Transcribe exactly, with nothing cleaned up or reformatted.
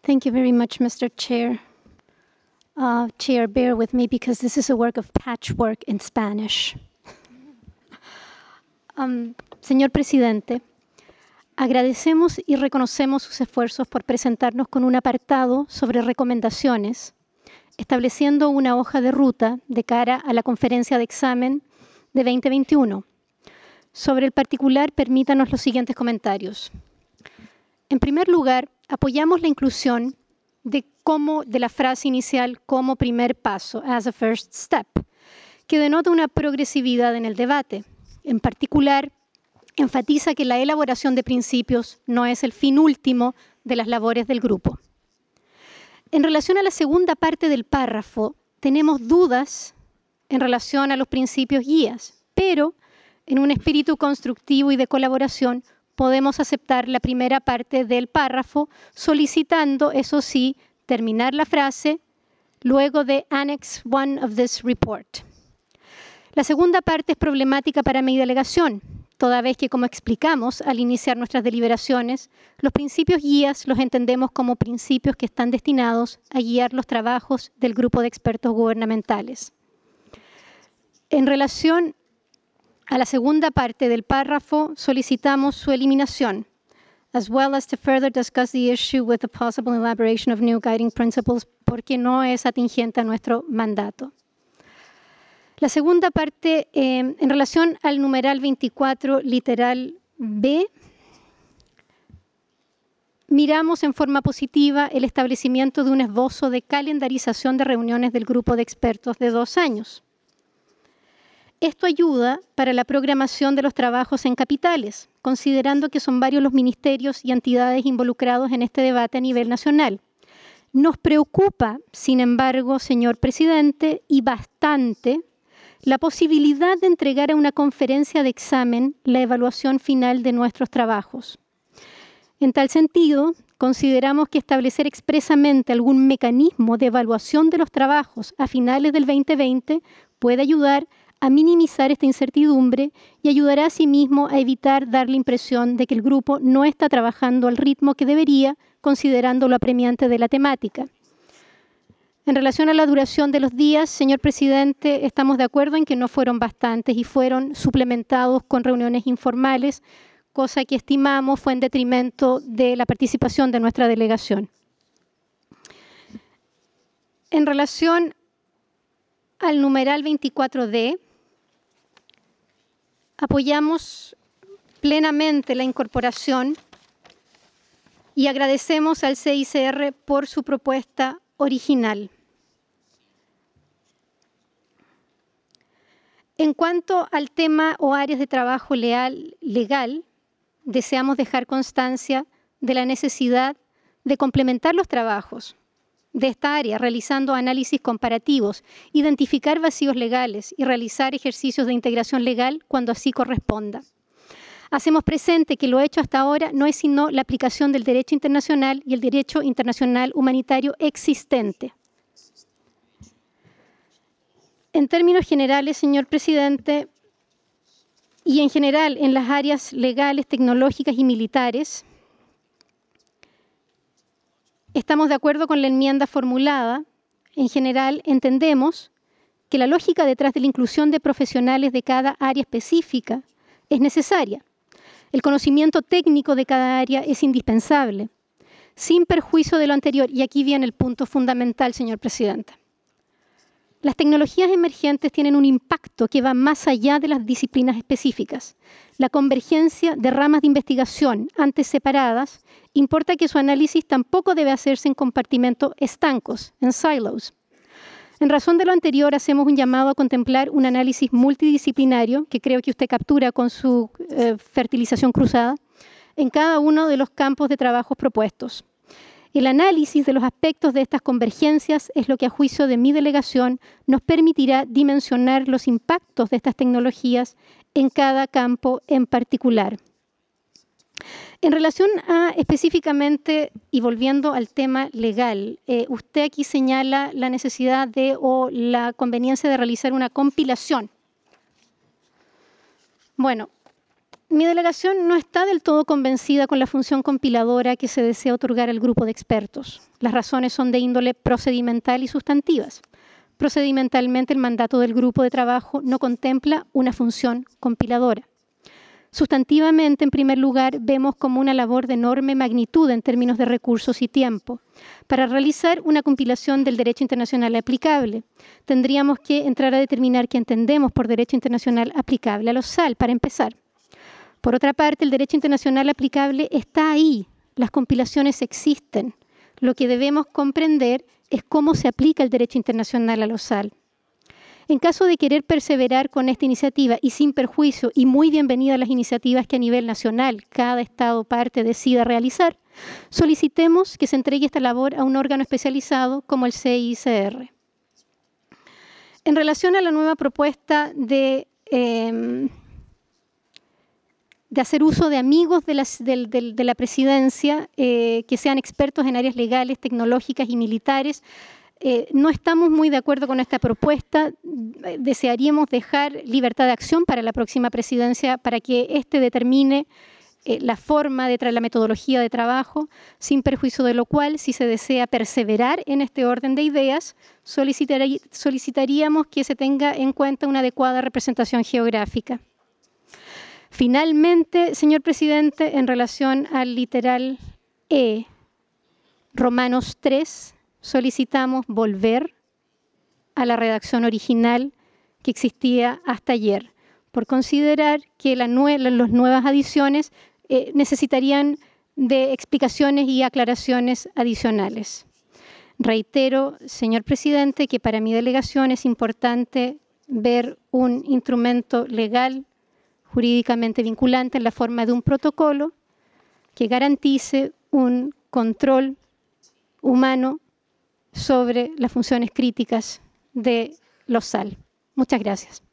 Thank you very much, Mister Chair. Uh, Chair, bear with me because this is a work of patchwork in Spanish. Um, señor Presidente, agradecemos y reconocemos sus esfuerzos por presentarnos con un apartado sobre recomendaciones, estableciendo una hoja de ruta de cara a la conferencia de examen de veinte veintiuno. Sobre el particular, permítanos los siguientes comentarios. En primer lugar, apoyamos la inclusión de, como, de la frase inicial como primer paso, as a first step, que denota una progresividad en el debate. En particular, enfatiza que la elaboración de principios no es el fin último de las labores del grupo. En relación a la segunda parte del párrafo, tenemos dudas en relación a los principios guías, pero en un espíritu constructivo y de colaboración podemos aceptar la primera parte del párrafo, solicitando, eso sí, terminar la frase luego de Annex one of this report. La segunda parte es problemática para mi delegación, toda vez que, como explicamos al iniciar nuestras deliberaciones, los principios guías los entendemos como principios que están destinados a guiar los trabajos del grupo de expertos gubernamentales. En relación a la segunda parte del párrafo, solicitamos su eliminación, as well as to further discuss the issue with the possible elaboration of new guiding principles, porque no es atingente a nuestro mandato. La segunda parte, eh, en relación al numeral veinticuatro, literal B, miramos en forma positiva el establecimiento de un esbozo de calendarización de reuniones del grupo de expertos de dos años. Esto ayuda para la programación de los trabajos en capitales, considerando que son varios los ministerios y entidades involucrados en este debate a nivel nacional. Nos preocupa, sin embargo, señor presidente, y bastante, la posibilidad de entregar a una conferencia de examen la evaluación final de nuestros trabajos. En tal sentido, consideramos que establecer expresamente algún mecanismo de evaluación de los trabajos a finales del veinte veinte puede ayudar a minimizar esta incertidumbre y ayudará asimismo a evitar dar la impresión de que el grupo no está trabajando al ritmo que debería, considerando lo apremiante de la temática. En relación a la duración de los días, señor presidente, estamos de acuerdo en que no fueron bastantes y fueron suplementados con reuniones informales, cosa que estimamos fue en detrimento de la participación de nuestra delegación. En relación al numeral veinticuatro D, apoyamos plenamente la incorporación y agradecemos al C I C R por su propuesta original. En cuanto al tema o áreas de trabajo leal, legal, deseamos dejar constancia de la necesidad de complementar los trabajos de esta área, realizando análisis comparativos, identificar vacíos legales y realizar ejercicios de integración legal cuando así corresponda. Hacemos presente que lo hecho hasta ahora no es sino la aplicación del derecho internacional y el derecho internacional humanitario existente. En términos generales, señor presidente, y en general en las áreas legales, tecnológicas y militares, estamos de acuerdo con la enmienda formulada. En general, entendemos que la lógica detrás de la inclusión de profesionales de cada área específica es necesaria. El conocimiento técnico de cada área es indispensable, sin perjuicio de lo anterior. Y aquí viene el punto fundamental, señor presidente. Las tecnologías emergentes tienen un impacto que va más allá de las disciplinas específicas. La convergencia de ramas de investigación antes separadas importa que su análisis tampoco debe hacerse en compartimentos estancos, en silos. En razón de lo anterior, hacemos un llamado a contemplar un análisis multidisciplinario, que creo que usted captura con su eh, fertilización cruzada, en cada uno de los campos de trabajo propuestos. El análisis de los aspectos de estas convergencias es lo que, a juicio de mi delegación, nos permitirá dimensionar los impactos de estas tecnologías en cada campo en particular. En relación a específicamente, y volviendo al tema legal, eh, usted aquí señala la necesidad de o la conveniencia de realizar una compilación. Bueno, Mi delegación no está del todo convencida con la función compiladora que se desea otorgar al grupo de expertos. Las razones son de índole procedimental y sustantivas. Procedimentalmente, el mandato del grupo de trabajo no contempla una función compiladora. Sustantivamente, en primer lugar, vemos como una labor de enorme magnitud en términos de recursos y tiempo. Para realizar una compilación del derecho internacional aplicable, tendríamos que entrar a determinar qué entendemos por derecho internacional aplicable a los S A L, para empezar. Por otra parte, el derecho internacional aplicable está ahí, las compilaciones existen. Lo que debemos comprender es cómo se aplica el derecho internacional a los S A L. En caso de querer perseverar con esta iniciativa y sin perjuicio, y muy bienvenidas las iniciativas que a nivel nacional cada Estado parte decida realizar, solicitemos que se entregue esta labor a un órgano especializado como el C I C R. En relación a la nueva propuesta de, eh, de hacer uso de amigos de, las, de, de, de la presidencia eh, que sean expertos en áreas legales, tecnológicas y militares, Eh, no estamos muy de acuerdo con esta propuesta. Desearíamos dejar libertad de acción para la próxima presidencia para que éste determine eh, la forma de tra- la metodología de trabajo, sin perjuicio de lo cual, si se desea perseverar en este orden de ideas, solicitarí- solicitaríamos que se tenga en cuenta una adecuada representación geográfica. Finalmente, señor presidente, en relación al literal E, Romanos tres, solicitamos volver a la redacción original que existía hasta ayer, por considerar que la nue las nuevas adiciones eh, necesitarían de explicaciones y aclaraciones adicionales. Reitero, señor presidente, que para mi delegación es importante ver un instrumento legal jurídicamente vinculante en la forma de un protocolo que garantice un control humano sobre las funciones críticas de los S A L. Muchas gracias.